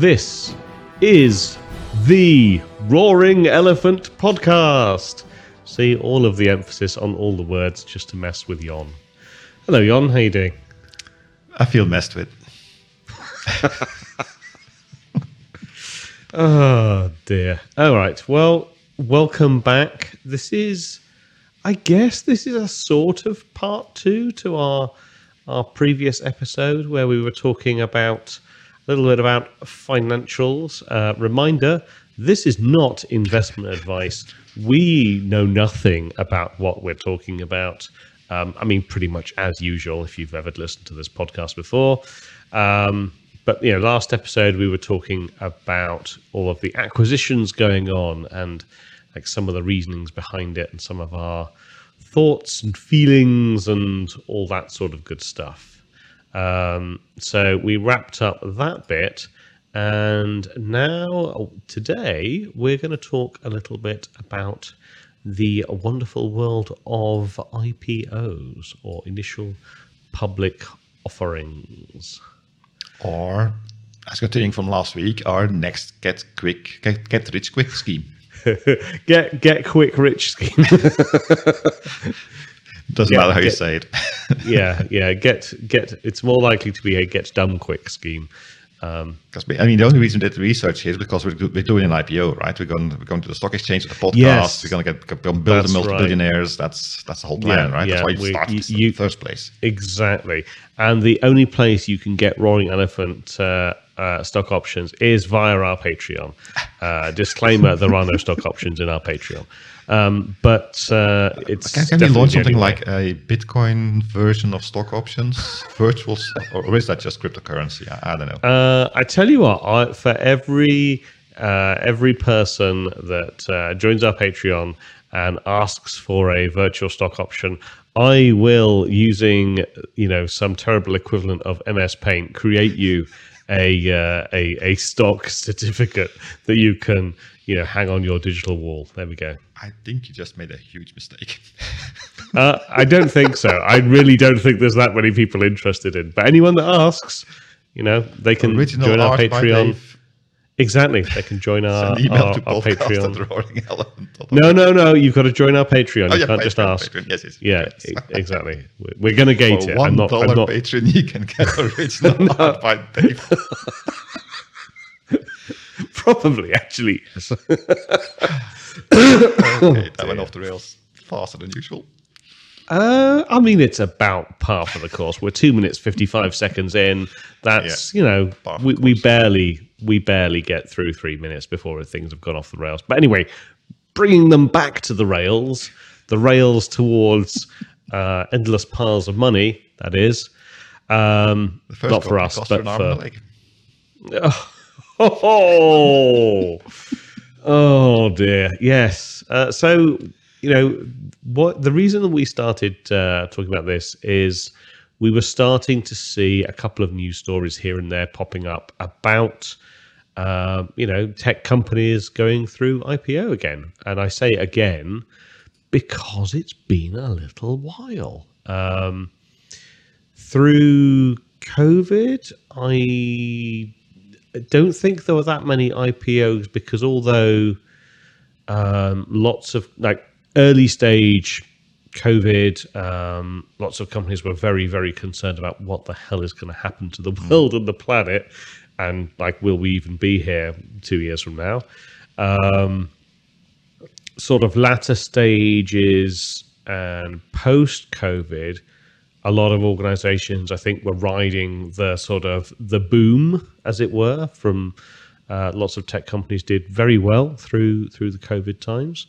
This is the Roaring Elephant Podcast. See, all of the emphasis on all the words just to mess with Jon. Hello, Jon. How you doing? I feel messed with. Oh, dear. All right. Well, welcome back. I guess this is a sort of part two to our previous episode where we were talking about a little bit about financials. Reminder, this is not investment advice. We know nothing about what we're talking about. Pretty much as usual, if you've ever listened to this podcast before. But, last episode we were talking about all of the acquisitions going on and like some of the reasonings behind it and some of our thoughts and feelings and all that sort of good stuff. So we wrapped up that bit, and now today we're going to talk a little bit about the wonderful world of IPOs, or initial public offerings. Or, as continuing from last week, our next get rich quick scheme. get quick rich scheme. Doesn't matter how you say it. yeah. Get. It's more likely to be a get done quick scheme. Because the only reason we did the research is because we're doing an IPO, right? We're going to the stock exchange with the podcast. Yes, we're going to build the multi-billionaires. Right. That's the whole plan, right? That's why you started this in the first place. Exactly. And the only place you can get Roaring Elephant stock options is via our Patreon. Disclaimer: there are no stock options in our Patreon. But it's can you launch something like a Bitcoin version of stock options, virtual, or is that just cryptocurrency? I don't know. I tell you what, for every person that joins our Patreon and asks for a virtual stock option, I will, using some terrible equivalent of MS Paint, create you a stock certificate that you can hang on your digital wall. There we go. I think you just made a huge mistake. I don't think so. I really don't think there's that many people interested in. But anyone that asks, they can join our Patreon. Exactly. They can join our Patreon. No. You've got to join our Patreon. You can't just ask. Yes. Yeah, exactly. We're going to gate it. $1 Patreon, you can get original art by Dave. Probably, actually. Yes. Okay, that went off the rails faster than usual. It's about par for the course. We're 2 minutes 55 seconds in. That's we barely get through 3 minutes before things have gone off the rails. But anyway, bringing them back to the rails towards endless piles of money. That is not for us, but for. Oh dear, yes. So what the reason that we started talking about this is we were starting to see a couple of news stories here and there popping up about tech companies going through IPO again, and I say again because it's been a little while. Through COVID, I don't think there were that many IPOs because although lots of early stage COVID, lots of companies were very, very concerned about what the hell is going to happen to the world and the planet, and will we even be here 2 years from now? Sort of latter stages and post COVID, a lot of organizations, I think, were riding the boom, as it were, from lots of tech companies did very well through the COVID times.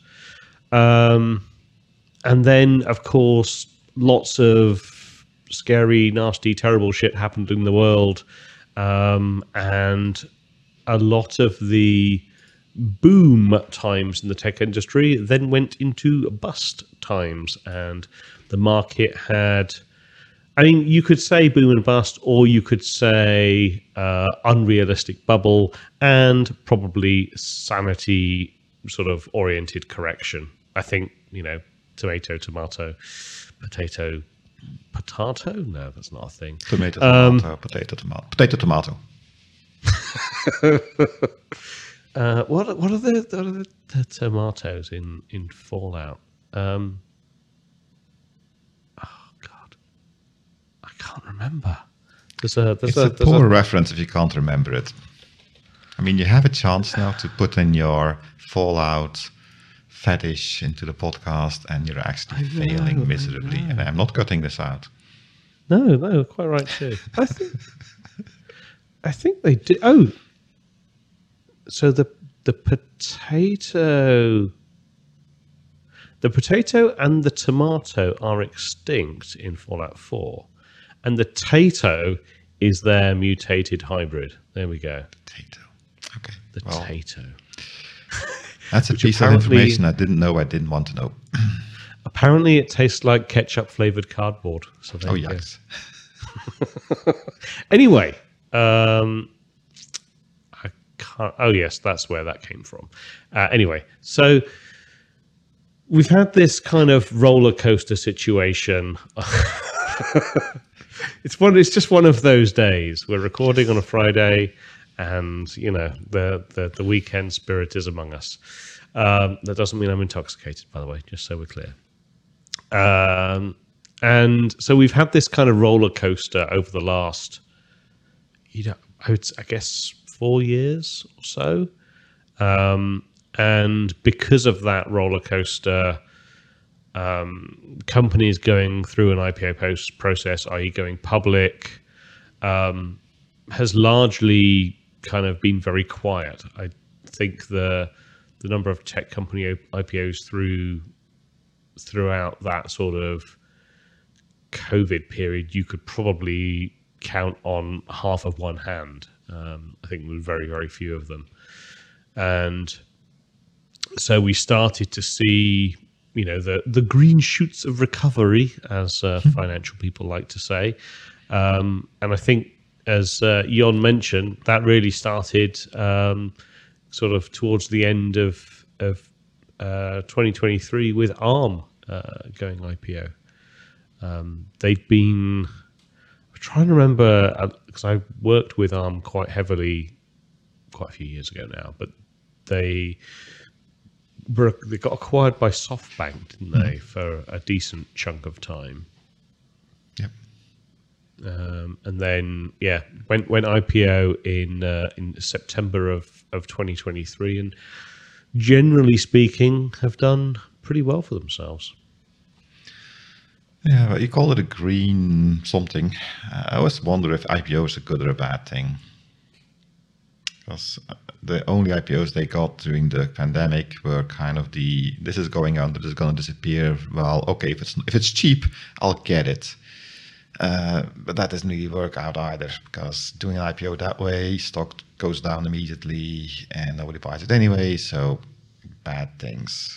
And then, of course, lots of scary, nasty, terrible shit happened in the world. And a lot of the boom times in the tech industry then went into bust times. And the market had... you could say boom and bust, or you could say unrealistic bubble and probably sanity sort of oriented correction. I think, tomato, tomato, potato, potato? No, that's not a thing. Tomato, tomato, potato, tomato. Potato, tomato. What are the tomatoes in Fallout? Oh God, I can't remember. It's a poor reference if you can't remember it. I mean, you have a chance now to put in your Fallout fetish into the podcast, and you're actually failing miserably. And I'm not cutting this out. No, quite right too. I think they do. Oh, so the potato and the tomato are extinct in Fallout 4, and the tato is their mutated hybrid. There we go. Potato. Okay. The tato. That's a piece of information I didn't know. I didn't want to know. Apparently, it tastes like ketchup-flavored cardboard. So yes. Anyway, I can't. Oh, yes, that's where that came from. Anyway, so we've had this kind of roller coaster situation. It's just one of those days. We're recording on a Friday, and the weekend spirit is among us. That doesn't mean I'm intoxicated, by the way, just so we're clear. And so we've had this kind of roller coaster over the last, I guess 4 years or so. And because of that roller coaster, companies going through an IPO process, i.e. going public, has largely kind of been very quiet. I think the number of tech company IPOs throughout that sort of COVID period, you could probably count on half of one hand. I think there were very, very few of them. And so we started to see, the green shoots of recovery, as financial people like to say. And I think, as Jon mentioned, that really started sort of towards the end of 2023 with ARM going IPO. They've been, I'm trying to remember, because I worked with ARM quite heavily quite a few years ago now, but they got acquired by SoftBank, didn't they, for a decent chunk of time. Yep. And then, went IPO in September of 2023, and generally speaking, have done pretty well for themselves. Yeah, but you call it a green something. I always wonder if IPO is a good or a bad thing. Because the only IPOs they got during the pandemic were kind of this is going on, this is going to disappear. Well, okay, if it's cheap, I'll get it. But that doesn't really work out either, because doing an IPO that way, stock goes down immediately and nobody buys it anyway, so bad things.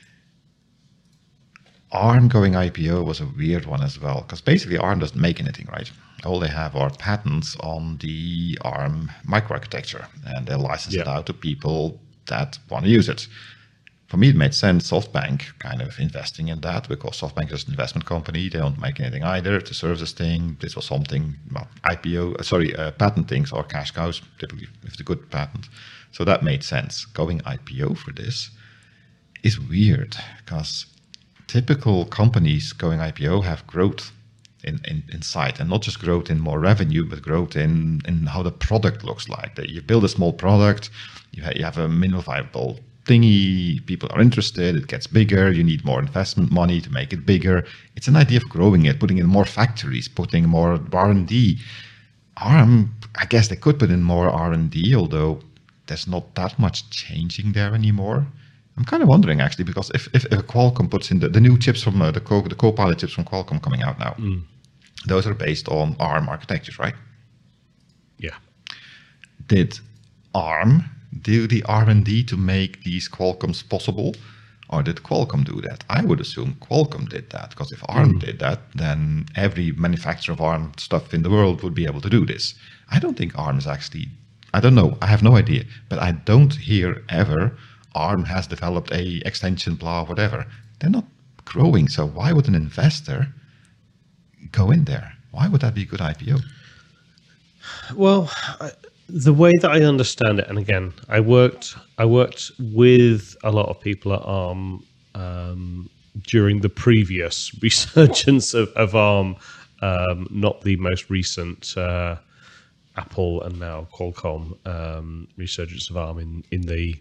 ARM going IPO was a weird one as well, because basically ARM doesn't make anything, right? All they have are patents on the ARM microarchitecture, and they license it out to people that want to use it. For me, it made sense, SoftBank kind of investing in that, because SoftBank is an investment company. They don't make anything either to serve this thing. This was something, patent things are cash cows, typically, if it's a good patent. So that made sense. Going IPO for this is weird, because typical companies going IPO have growth in sight, and not just growth in more revenue, but growth in how the product looks like. That you build a small product, you have a minimal viable thingy, people are interested, it gets bigger, you need more investment money to make it bigger. It's an idea of growing it, putting in more factories, putting more R&D. ARM, I guess they could put in more R&D, although there's not that much changing there anymore. I'm kind of wondering, actually, because if Qualcomm puts in the new chips from the Copilot chips from Qualcomm coming out now, those are based on ARM architectures, right? Yeah. Did ARM do the R&D to make these Qualcomms possible, or did Qualcomm do that? I would assume Qualcomm did that, because if ARM did that, then every manufacturer of ARM stuff in the world would be able to do this. I don't think ARM is actually, I don't know, I have no idea, but I don't hear ever ARM has developed a extension, blah, whatever. They're not growing, so why would an investor go in there? Why would that be a good IPO? Well, the way that I understand it, and again, I worked with a lot of people at ARM during the previous resurgence of ARM, not the most recent Apple and now Qualcomm resurgence of ARM in the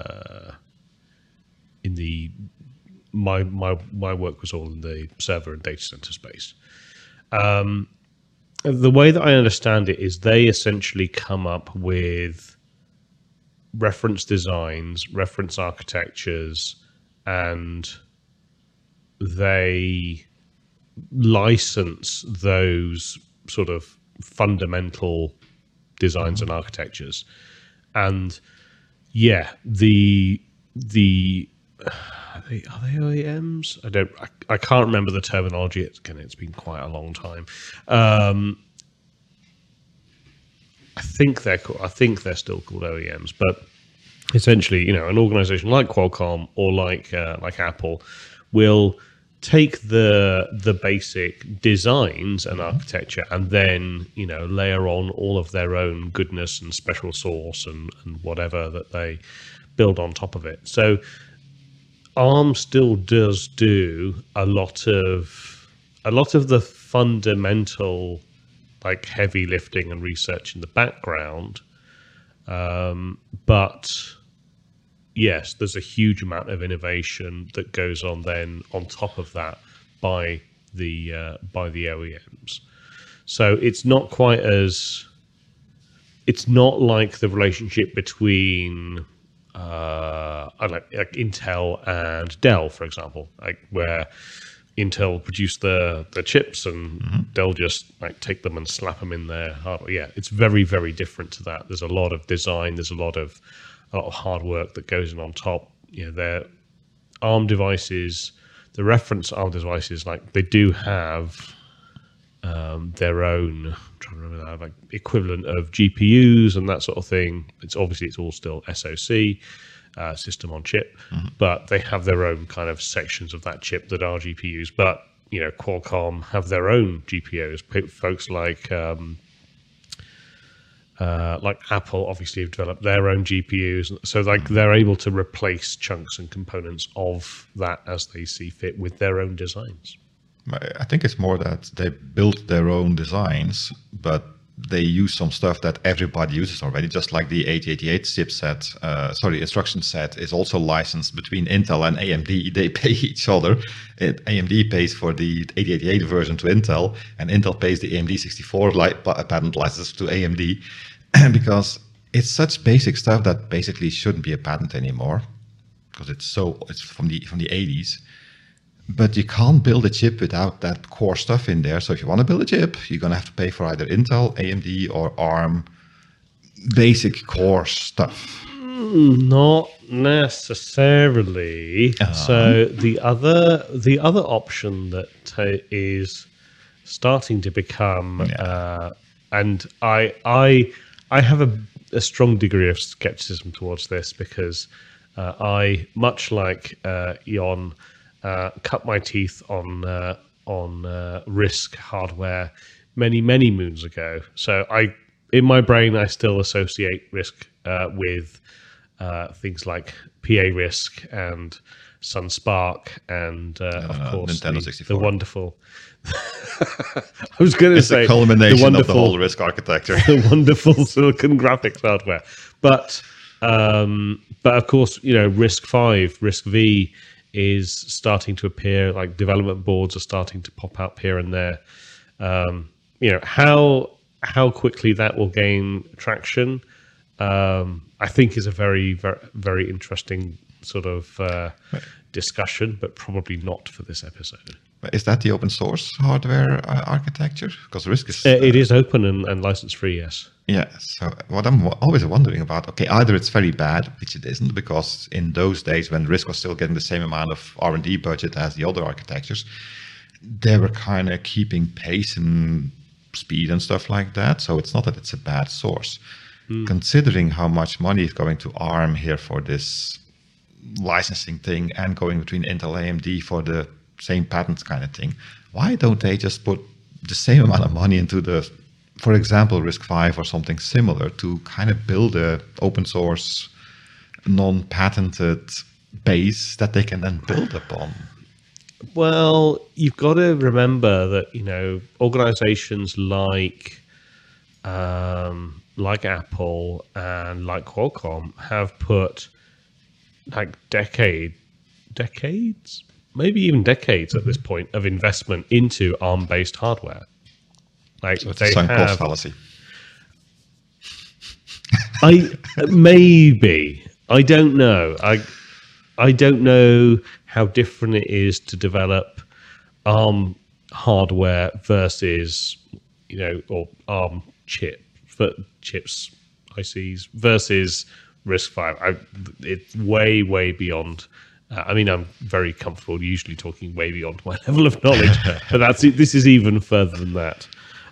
my work was all in the server and data center space. The way that I understand it is they essentially come up with reference designs, reference architectures, and they license those sort of fundamental designs and architectures. And yeah, are they OEMs? I can't remember the terminology. It's been quite a long time. I think they're still called OEMs, but essentially, an organization like Qualcomm or like Apple will take the basic designs and architecture and then layer on all of their own goodness and special sauce and whatever that they build on top of it. So ARM still does do a lot of the fundamental like heavy lifting and research in the background, but yes, there's a huge amount of innovation that goes on then on top of that by the OEMs. So it's not like the relationship between like Intel and Dell, for example, like where Intel produce the chips and Dell just like take them and slap them in their hardware. Yeah, it's very, very different to that. There's a lot of design. There's a lot of hard work that goes in on top. Their ARM devices, the reference ARM devices, like they do have their own, I'm trying to remember that, like equivalent of GPUs and that sort of thing. It's all still SoC, system on chip, but they have their own kind of sections of that chip that are GPUs. But Qualcomm have their own GPUs. Folks like Apple obviously have developed their own GPUs, so like they're able to replace chunks and components of that as they see fit with their own designs. I think it's more that they built their own designs, but they use some stuff that everybody uses already, just like the 8088 chipset, instruction set is also licensed between Intel and AMD. They pay each other. AMD pays for the 8088 version to Intel, and Intel pays the AMD 64 patent license to AMD, because it's such basic stuff that basically shouldn't be a patent anymore, because it's from the 80s. But you can't build a chip without that core stuff in there. So if you want to build a chip, you're going to have to pay for either Intel, AMD, or ARM basic core stuff. Not necessarily. So the other option that is starting to become, and I have a strong degree of skepticism towards this, because I, much like Jon, cut my teeth on RISC hardware many moons ago. So in my brain, I still associate RISC with things like PA RISC and Sun SPARC and of course Nintendo 64. The wonderful. I was going to say the culmination of the whole RISC architecture. The wonderful silicon graphics hardware, but of course RISC-V, RISC-V is starting to appear. Like development boards are starting to pop up here and there. How quickly that will gain traction, I think is a very, very, very interesting sort of discussion, but probably not for this episode. Is that the open source hardware architecture? Because RISC is... it is open and license free, yes. Yeah, so what I'm always wondering about, either it's very bad, which it isn't, because in those days when RISC was still getting the same amount of R&D budget as the other architectures, they were kind of keeping pace and speed and stuff like that. So it's not that it's a bad source. Considering how much money is going to ARM here for this licensing thing and going between Intel and AMD for the same patents kind of thing, why don't they just put the same amount of money into the for example, RISC-V or something similar to kind of build a open source, non-patented base that they can then build upon? Well, you've got to remember that, you know, organizations like Apple and like Qualcomm have put like decades, maybe even decades at this point of investment into ARM-based hardware. Like, So it's a sunk cost fallacy. Maybe. I don't know. I don't know how different it is to develop ARM hardware versus, you know, or ARM chips, ICs versus RISC-V. It's way beyond. I mean, I'm very comfortable usually talking way beyond my level of knowledge, but this is even further than that.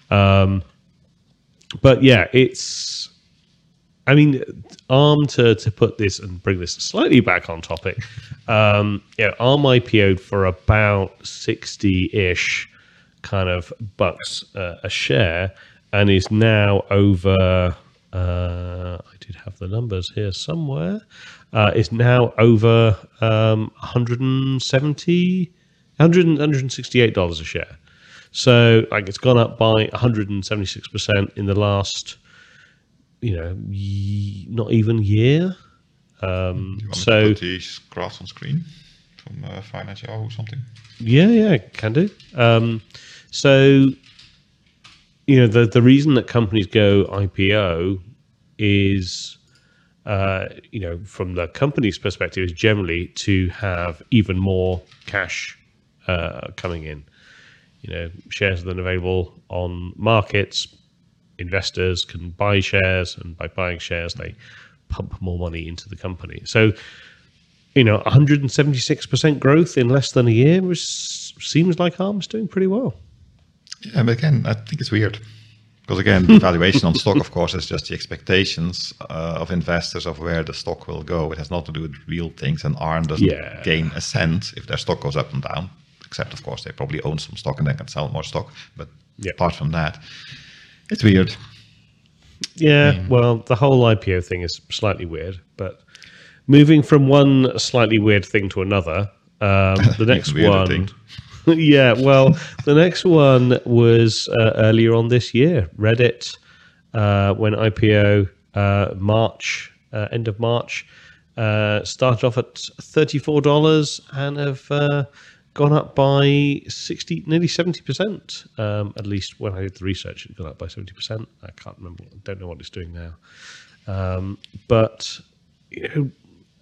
But yeah, it's. I mean, ARM, to put this and bring this slightly back on topic, ARM IPO'd for about 60-ish kind of bucks a share, and is now over. I did have the numbers here somewhere. Is now over $168 a share. So, like, it's gone up by 176% in the last, you know, not even year. You want me to put these graphs on screen from Finance Yahoo or something? Yeah, can do. So, you know, the reason that companies go IPO is, you know, from the company's perspective, is generally to have even more cash coming in. You know, shares are then available on markets. Investors can buy shares, and by buying shares, they pump more money into the company. So, you know, 176% growth in less than a year seems like ARM's doing pretty well. Yeah, but again, I think it's weird. Because again, the valuation on stock, of course, is just the expectations of investors of where the stock will go. It has nothing to do with real things, and ARM doesn't gain a cent if their stock goes up and down. Except, of course, they probably own some stock and they can sell more stock. But apart from that, it's weird. Yeah, well, the whole IPO thing is slightly weird. But moving from one slightly weird thing to another, the next one... Yeah, well, the next one was earlier on this year. Reddit went IPO March, end of March, started off at $34 and have gone up by nearly 70%. At least when I did the research, it got up by 70%. I can't remember. I don't know what it's doing now. But you know,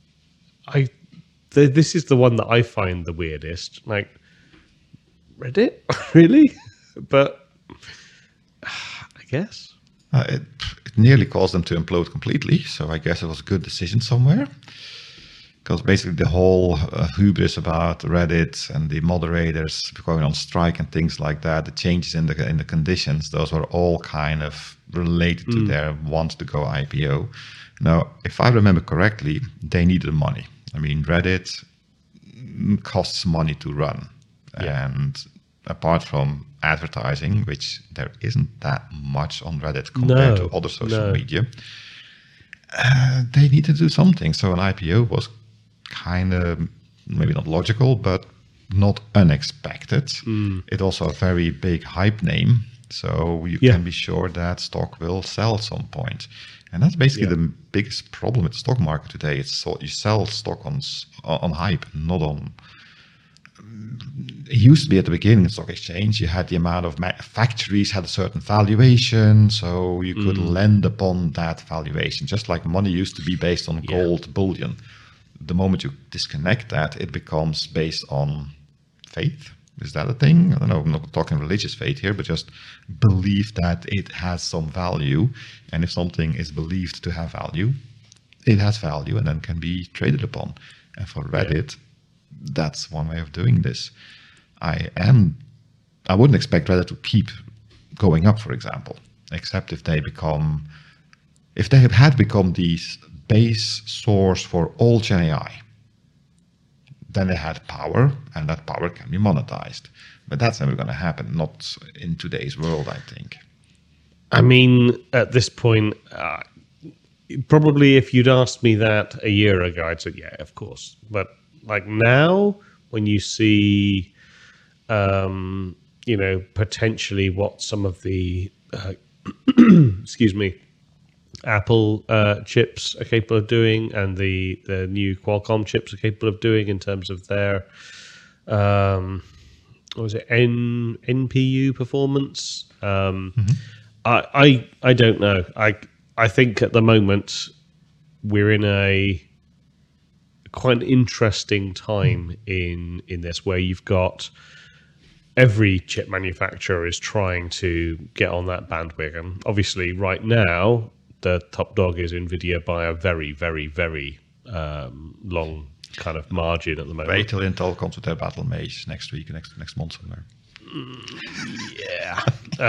this is the one that I find the weirdest. Like, Reddit, really? But I guess it nearly caused them to implode completely. So I guess it was a good decision somewhere. Because basically the whole hubris about Reddit and the moderators going on strike and things like that, the changes in the conditions, those were all kind of related to their want to go IPO. Now, if I remember correctly, they needed money. I mean, Reddit costs money to run. Yeah. And apart from advertising, which there isn't that much on Reddit compared to other social media, they need to do something. So an IPO was kind of maybe not logical, but not unexpected. It also a very big hype name, so you can be sure that stock will sell at some point. And that's basically the biggest problem with the stock market today. It's so you sell stock on hype, not on. It used to be at the beginning of the stock exchange, you had the amount of factories had a certain valuation, so you could lend upon that valuation, just like money used to be based on gold bullion. The moment you disconnect that, it becomes based on faith. Is that a thing? I don't know. I'm not talking religious faith here, but just belief that it has some value. And if something is believed to have value, it has value and then can be traded upon. And for Reddit, that's one way of doing this. I wouldn't expect Reddit to keep going up, for example, except if they had become the base source for all Gen AI. Then they had power, and that power can be monetized. But that's never going to happen, not in today's world, I think. I mean, at this point, probably if you'd asked me that a year ago, I'd say, yeah, of course. But like now, when you see, potentially what some of the, excuse me, Apple chips are capable of doing, and the new Qualcomm chips are capable of doing in terms of their, what was it, NPU performance. I don't know. I think at the moment we're in a quite an interesting time in this, where you've got every chip manufacturer is trying to get on that bandwagon. Obviously, right now the top dog is Nvidia by a very, very, very long kind of margin at the moment. Wait till Intel comes with their Battle Mage next week, next month somewhere. Yeah.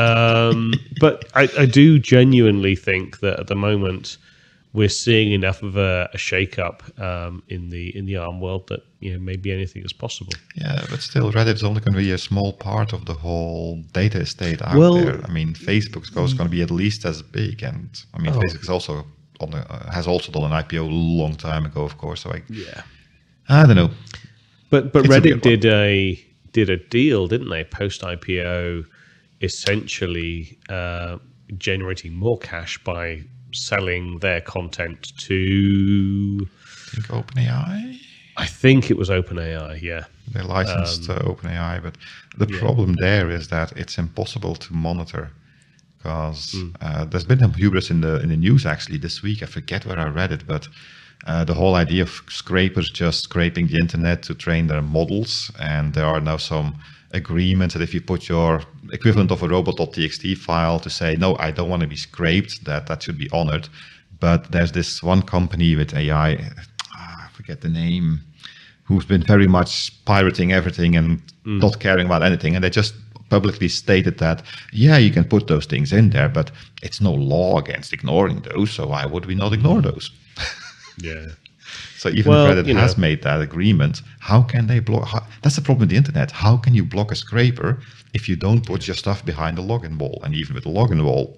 But I do genuinely think that at the moment we're seeing enough of a shake-up in the ARM world that maybe anything is possible. Yeah, but still, Reddit's only going to be a small part of the whole data estate out there. I mean, Facebook's going to be at least as big, and I mean, Facebook is also has also done an IPO a long time ago, of course. So I don't know. But Reddit did a deal, didn't they? Post IPO, essentially generating more cash by selling their content to, I think, OpenAI. I think it was OpenAI. Yeah, they licensed OpenAI, but the problem there is that it's impossible to monitor, because there's been some hubris in the news actually this week. I forget where I read it, but the whole idea of scrapers just scraping the internet to train their models, and there are now some agreements that if you put your equivalent of a robot.txt file to say, no, I don't want to be scraped, that should be honored. But there's this one company with AI, I forget the name, who's been very much pirating everything and not caring about anything. And they just publicly stated that, yeah, you can put those things in there, but it's no law against ignoring those. So why would we not ignore those? Yeah. So even if Reddit has made that agreement, how can they block? That's the problem with the internet. How can you block a scraper if you don't put your stuff behind the login wall? And even with the login wall,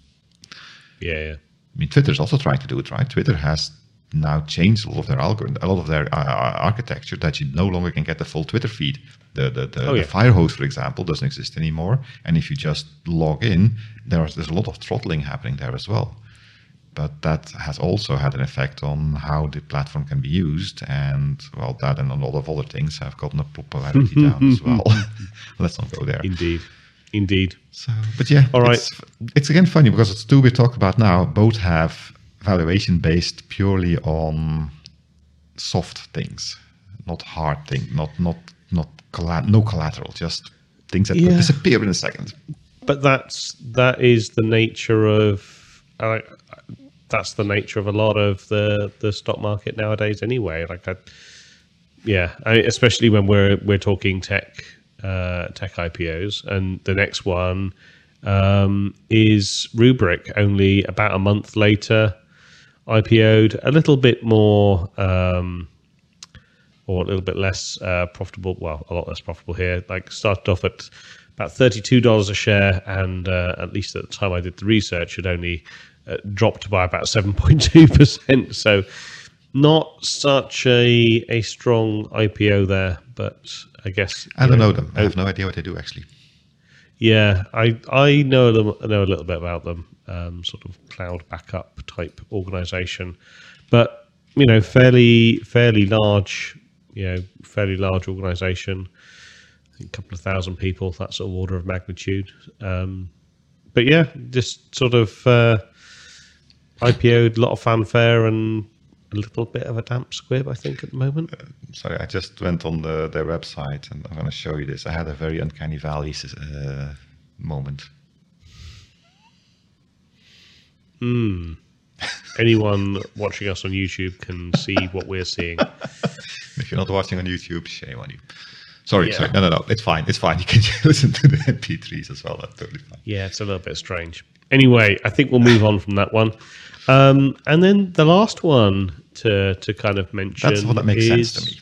I mean, Twitter's also trying to do it, right? Twitter has now changed a lot of their algorithm, a lot of their architecture, that you no longer can get the full Twitter feed. The Firehose, for example, doesn't exist anymore. And if you just log in, there's a lot of throttling happening there as well. But that has also had an effect on how the platform can be used, and that and a lot of other things have gotten a popularity down as well. Let's not go there. Indeed. So, but yeah, all right. It's again funny because it's two we talk about now. Both have valuation based purely on soft things, not hard things, no collateral, just things that could disappear in a second. But that is the nature of. That's the nature of a lot of the stock market nowadays, anyway. Especially when we're talking tech IPOs, and the next one is Rubrik. Only about a month later, IPO'd, a little bit more or a little bit less profitable. Well, a lot less profitable here. Started off at about $32 a share, and at least at the time I did the research, it only dropped by about 7.2%. So not such a strong IPO there, but I guess I don't know them. I have no idea what they do actually. Yeah, I know them. I know a little bit about them. Sort of cloud backup type organization, but fairly large. Fairly large organization. I think a couple of thousand people. That sort of order of magnitude. But yeah, just sort of. IPO'd, a lot of fanfare and a little bit of a damp squib, I think, at the moment. Sorry, I just went on their website, and I'm going to show you this. I had a very uncanny valley moment. Anyone watching us on YouTube can see what we're seeing. If you're not watching on YouTube, shame on you. Sorry. No. It's fine. You can listen to the MP3s as well. That's totally fine. Yeah, it's a little bit strange. Anyway, I think we'll move on from that one. And then the last one to kind of mention. That's what that makes sense to me.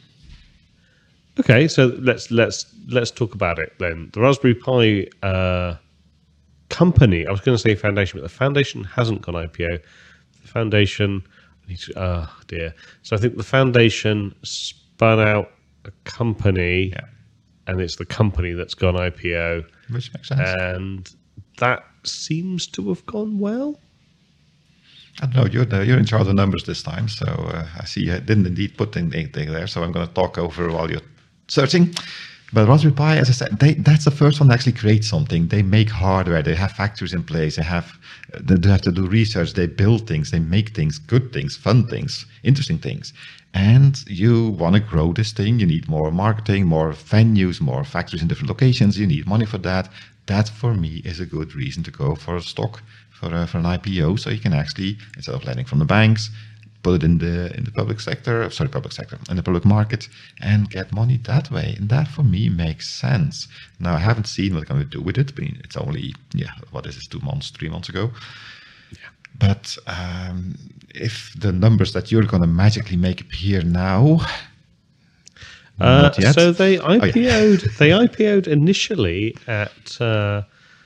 Okay, so let's talk about it then. The Raspberry Pi company, I was going to say foundation, but the foundation hasn't gone IPO. The foundation, oh dear. So I think the foundation spun out a company, and it's the company that's gone IPO. Which makes sense. And that seems to have gone well. I don't know, you're in charge of numbers this time, so I see you didn't indeed put anything there, so I'm going to talk over while you're searching. But Raspberry Pi, as I said, that's the first one to actually create something. They make hardware, they have factories in place, they have to do research, they build things, they make things, good things, fun things, interesting things. And you want to grow this thing, you need more marketing, more venues, more factories in different locations, you need money for that. That, for me, is a good reason to go for a stock, for an IPO, so you can actually, instead of lending from the banks, put it in the public sector, in the public market, and get money that way. And that, for me, makes sense. Now, I haven't seen what they're going to do with it. I mean, it's only, what is this, 2 months, 3 months ago? Yeah. But if the numbers that you're going to magically make appear now... Not yet. So they IPO'd. They IPO'd initially at, I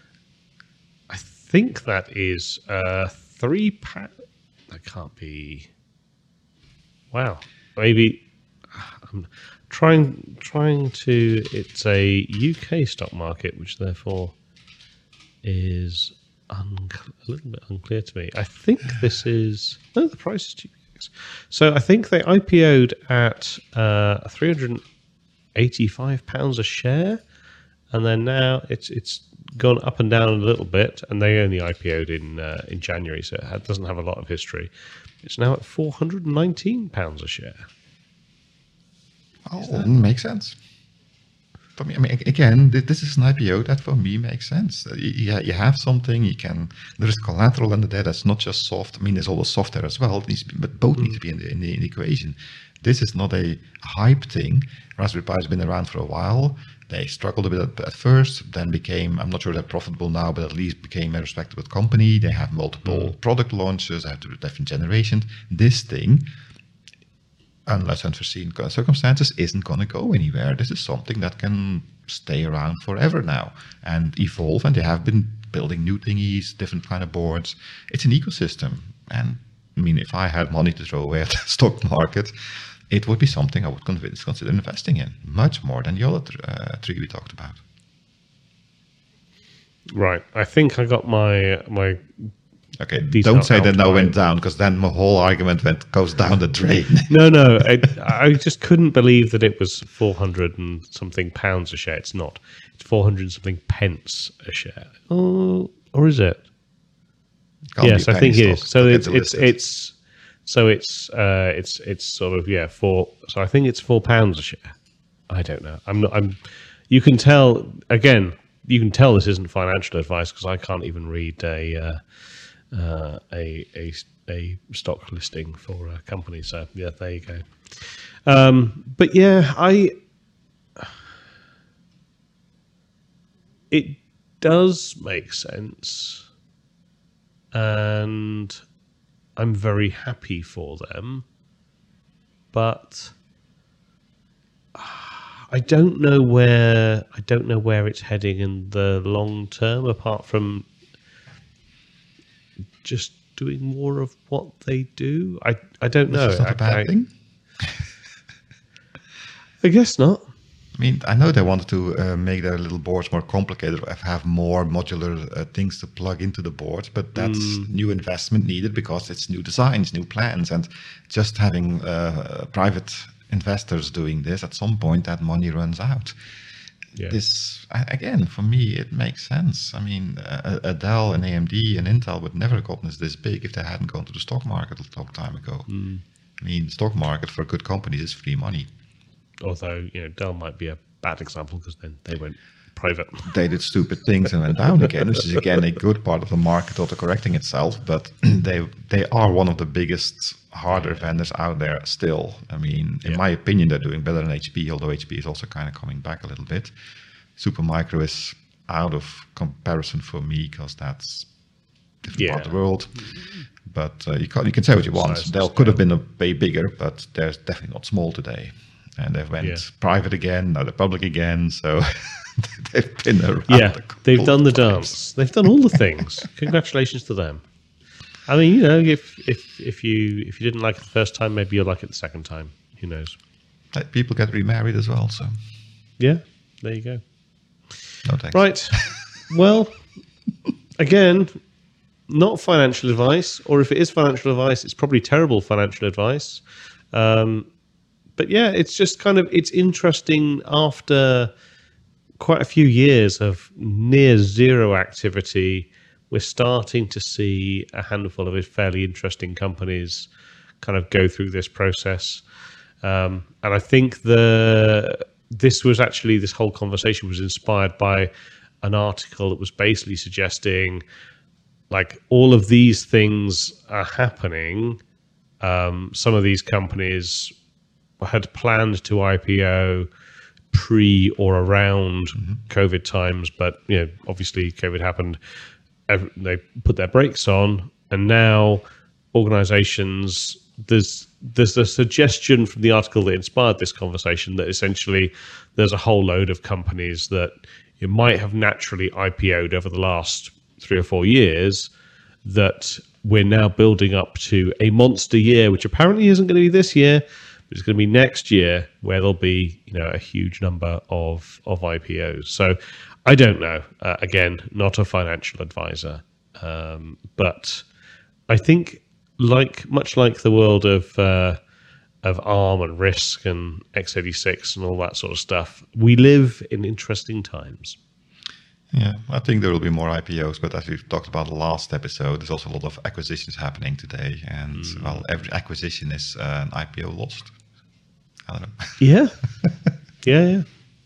think that is £3. That can't be. Wow. Maybe I'm trying to. It's a UK stock market, which therefore is a little bit unclear to me. I think this is the price is too. So I think they IPO'd at £385 a share, and then now it's gone up and down a little bit, and they only IPO'd in January, so it doesn't have a lot of history. It's now at £419 a share. Oh, makes sense. For me, I mean, again, this is an IPO that for me makes sense. You have something, there is collateral under there that's not just soft. I mean, there's always software as well, but both need to be in the equation. This is not a hype thing. Raspberry Pi has been around for a while. They struggled a bit at first, then became, I'm not sure they're profitable now, but at least became a respectable company. They have multiple product launches, they have different generations. This thing, unless unforeseen circumstances, isn't going to go anywhere. This is something that can stay around forever now and evolve, and they have been building new thingies, different kind of boards. It's an ecosystem, and I mean, if I had money to throw away at the stock market, it would be something I would consider investing in, much more than the other three we talked about. Right. I think I got my Okay, don't say that now went down, because then my whole argument goes down the drain. No, I just couldn't believe that it was 400 and something pounds a share. It's not. It's 400 and something pence a share. Oh, or is it? Yes, I think it is. So it's sort of four. So I think it's £4 a share. I don't know. You can tell again. You can tell this isn't financial advice because I can't even read a stock listing for a company. So yeah, there you go. But yeah, it does make sense, and I'm very happy for them. But I don't know where it's heading in the long term, apart from just doing more of what they do. I don't know. Is that a bad thing? I guess not. I mean, I know they wanted to make their little boards more complicated, have more modular things to plug into the board, but that's new investment needed because it's new designs, new plans, and just having private investors doing this, at some point that money runs out. Yeah. This, again, for me, it makes sense. I mean, a Dell, an AMD, an Intel would never have gotten this big if they hadn't gone to the stock market a long time ago. I mean, stock market for good companies is free money. Although, Dell might be a bad example because then they went private. They did stupid things and went down again, which is again a good part of the market auto-correcting itself. But they are one of the biggest hardware vendors out there still. I mean, in my opinion, they're doing better than HP, although HP is also kind of coming back a little bit. Supermicro is out of comparison for me because that's a different part of the world. But you can say what you want. Dell could have been way bigger, but they're definitely not small today. And they went Yeah. private again, now they're public again. So they've been around. Yeah, they've couple done the times. dance. They've done all the things. Congratulations to them. I mean, if you didn't like it the first time, maybe you'll like it the second time. Who knows? People get remarried as well. So Yeah, there you go. no thanks. Right. Well, again, not financial advice, or if it is financial advice, it's probably terrible financial advice. But yeah, it's just it's interesting after quite a few years of near zero activity, we're starting to see a handful of fairly interesting companies kind of go through this process. And I think this whole conversation was inspired by an article that was basically suggesting like all of these things are happening. Some of these companies had planned to IPO pre or around COVID times, but obviously COVID happened. They put their brakes on, and now organizations, there's a suggestion from the article that inspired this conversation that essentially there's a whole load of companies that you might have naturally IPO'd over the last 3 or 4 years that we're now building up to a monster year, which apparently isn't going to be this year, but it's going to be next year, where there'll be a huge number of IPOs. So I don't know. Again, not a financial advisor, but I think much like the world of ARM and Risk and x86 and all that sort of stuff, we live in interesting times. Yeah, I think there will be more IPOs, but as we've talked about the last episode, there's also a lot of acquisitions happening today, and well, every acquisition is an IPO lost. I don't know. Yeah, yeah.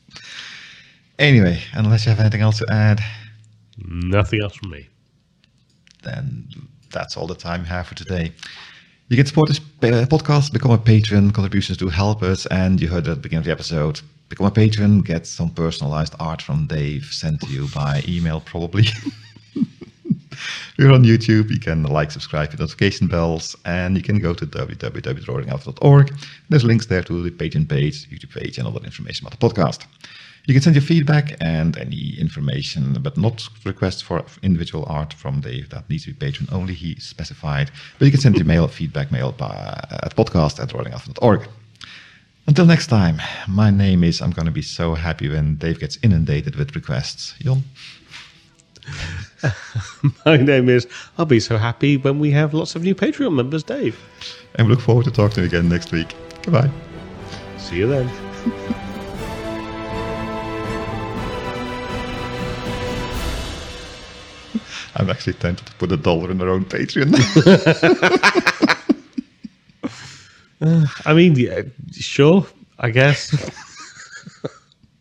Anyway, unless you have anything else to add, Nothing else from me. then that's all the time we have for today. You can support this podcast, become a patron. Contributions do help us, and you heard at the beginning of the episode. Become a patron, get some personalized art from Dave sent to you by email, probably. We're on YouTube. You can subscribe, hit notification bells, and you can go to www.roaringalpha.org. There's links there to the Patreon page, YouTube page, and all that information about the podcast. You can send your feedback and any information, but not requests for individual art from Dave. That needs to be patron only, he specified. But you can send your feedback mail at podcast@roaringalpha.org. Until next time, my name is, I'm going to be so happy when Dave gets inundated with requests. Jon? My name is, I'll be so happy when we have lots of new Patreon members, Dave. And we look forward to talking to you again next week. Goodbye. See you then. I'm actually tempted to put $1 in their own Patreon. I mean, yeah, sure, I guess.